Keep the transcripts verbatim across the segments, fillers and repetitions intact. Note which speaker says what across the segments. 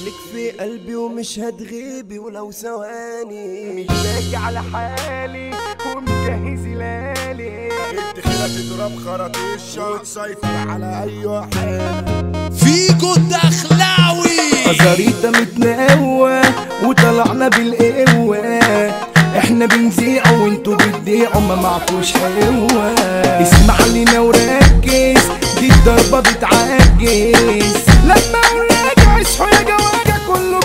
Speaker 1: شايلك في قلبي ومش هتغيبي ولو ثواني.
Speaker 2: مش باقي على حالي ومجهز لالي.
Speaker 3: الدخيلة تضرب خراطيشة وتسيطر على أي حالة.
Speaker 4: فيجو الدخلاوي
Speaker 2: أزاريتا متنقوة وطلعنا بالقوة. احنا بنذيع وانتوا بتضيعوا ما معكوش حلوة. اسمع لنا وركز دي الضربة بتعجز. لما نراجع اصحوا يا جواجع كله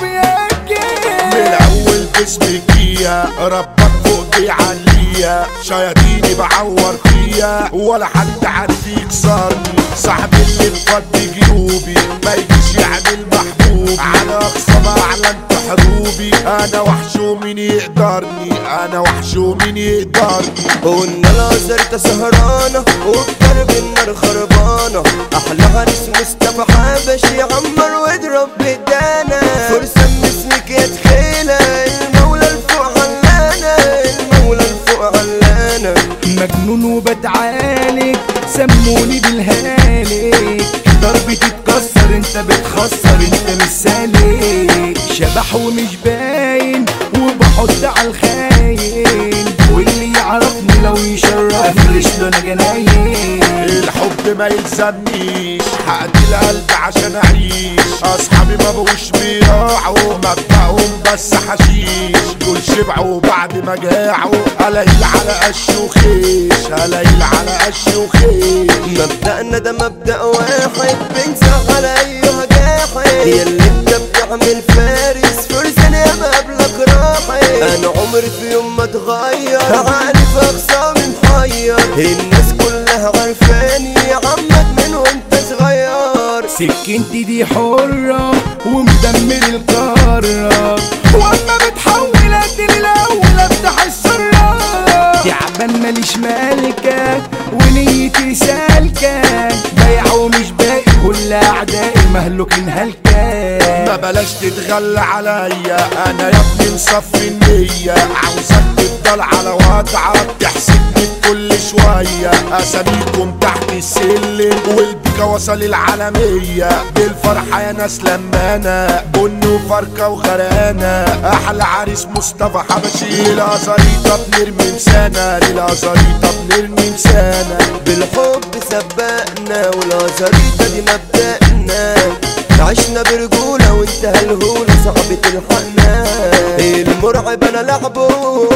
Speaker 2: بيأجز.
Speaker 3: من الأول جسمي جيا ربك فوق بيعليا. شياطيني بعور فيا ولا حد عارف يكسرني. صاحبي اللي مفضي جيوبي ما يجيش يعمل محبوبي. على أقصى ما أعلنت حروبي أنا وحش ومين يقدرني. أنا وحش ومين يقدرني.
Speaker 1: قلنا العزرتة سهرانة وبدرب النار خربانة. أحلى عريس مصطفى حبشي عمر واضرب بدانا. فرصة من اسمك يا تخيلة المولى الفوق علانة. المولى الفوق علانة.
Speaker 2: مجنون وبتعالج سموني بالهالك. ضربي تتكسر انت بتخسر انت مش سالك. شبح ومش باين وبحط على الخاين. واللي يعرفني لو يشرف افرش له انا جناين.
Speaker 3: الحب ما يلزمنيش حقدي القلب عشان اعيش. اصحابي ما بقوش بيراعوا مبدأهم بس حشيش. دول شبعوا بعد ما جاعوا قلايل على قش وخيش. قلايل على قش وخيش.
Speaker 1: مبدأنا ده مبدأ واحد بنسى على ايها جاحد. ياللي انت بتعمل فارس فرسان يا مقابلك راحت. انا عمري في يوم ما اتغير عقلي في اقسامي محير. الناس كلها عارفاني يا عمك من وانت صغير.
Speaker 2: سكنتي دي حرة ومدمر القارة. واما بتحول اديني الاول افتح السرة. تعبان ماليش مالكة ونيتي سالكة. بايع ومش باقي كل اعدائي مهلوكين هلكة.
Speaker 3: ما بلاش تتغلى عليا انا يا ابني مصفي النية. عاوزك تفضل على وضعك تحسدني بكل شوية. اساميكم تحت السلم والبيكا وصل العالمية. بالفرحة يا ناس لمانة بن وفركة وغرانة. احلى عريس مصطفى حبشي. للازاريطة بنرمي مسانة. للازاريطة بنرمي مسانة.
Speaker 1: بالحب سبقنا والازاريطة دي مبدأنا. عشنا برجولة وانتهى الهولة صعب تلحقنا. المرعب انا لعبه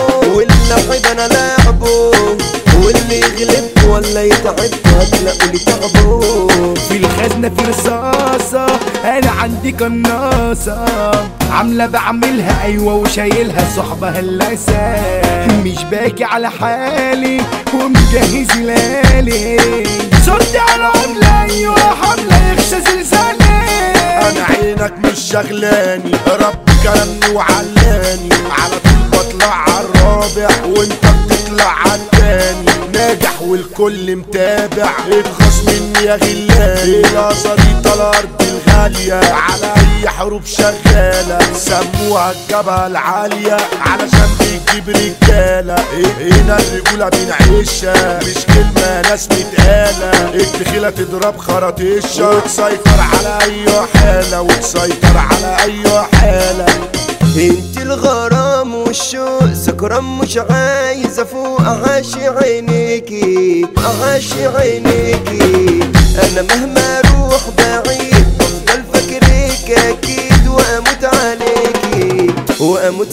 Speaker 1: واللعب انا لعبه. واللي يغلب ولا يتعب هتلاقوا لي تعبه.
Speaker 2: في الخزنة في رصاصة انا عندي قناصة. عاملة بعملها ايوه وشايلها صحبة هلاسة. مش باكي على حالي ومجهز لالي. صرت على عملة ايوه حملة يخشى زلزالي.
Speaker 3: انا عينك مش شغلاني رب كرمني وعلاني. على طول بطلع عالرابع وانت بتطلع عالتاني. ناجح والكل متابع ابخص مني يا غلاني. الازاريطة الارض الغالية على اي حروب شغالة. سموها الجبهة العالية علشان بتجيب رجالة. هنا الرجولة بنعيشها مش كلمة ناس متقالة. الدخيلة تضرب خراطيشة وتسيطر على اي حالة. وتسيطر على اي حالة.
Speaker 1: انت الغرام والشوق سكران مش عايز افوق. اعاشي عينيكي اعاشي عينيكي. انا مهما اروح بعيد بفضل فاكريك اكيد. واموت عليكي واموت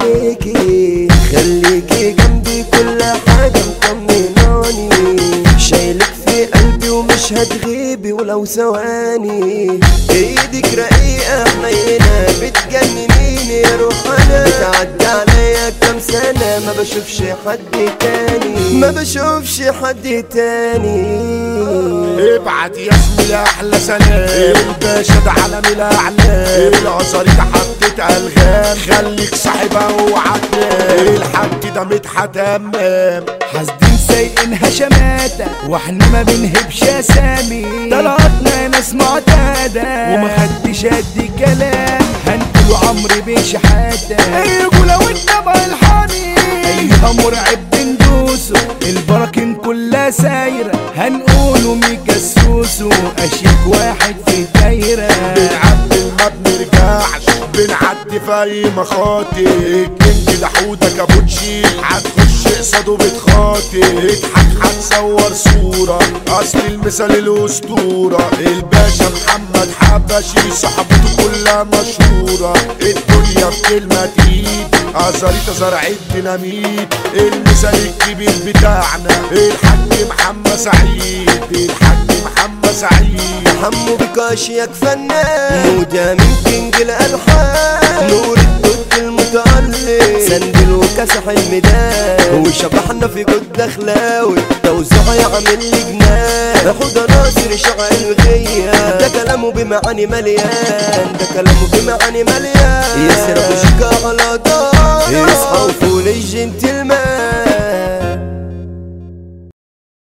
Speaker 1: عليكي. خليكي جنبي كل حاجة مطمناني. شايلك في قلبي ومش هتغيبي ولو ثواني. ايدك رقيقة حنينة بتجننيني يا روح انا. بتعدي عليا كام سنة ما بشوفش حد تاني. ما بشوفش حد تاني.
Speaker 3: ابعت يا زميلي احلى سلام. الباشا ده عالم الاعلام. الازاريطة حطت الغام خليك صاحبها وعدام. الحاج ده مدحت همام.
Speaker 2: حاسدين سايقينها شماتة واحنا ما بنهبش اسامي. طلعتنا ناس معتادة وما خدتش قد كلام. هنقولوا عمرو بيه شحاتة. الرجولة والطبع الحامي ايها مرعب بندوسه. البراكين كلها سايرة هنقولوا ميكا السوسو. اشيك واحد في الدايرة
Speaker 3: بنعبد ما بنرجعش بنعدي في اي مخاطر. الكينج ده حودة كابوتشي هتخش قصاده بتخاطر. اضحك هتصور صورة اصل المثال الاسطورة. الباشا محمد حبشي صحبته كلها مشهورة. الدنيا في كلمة تقيل ازاريتا زرع الديناميت. المثال الكبير بتاعنا الحاج محمد سعيد. الحاج محمد سعيد
Speaker 1: حمو بكاشيك فنان وده من كينج الالحان. نور الدود المتألق سندل وكسح الميدان. وشبحنا في جد اخلاوي توزيع يعمل لي جنان. حوده ناصر شعر الغية ده كلامه بمعاني مليان. ده كلامه بمعاني مليان. يسرق وشكا على دار يصحى وفول الجنتلمان.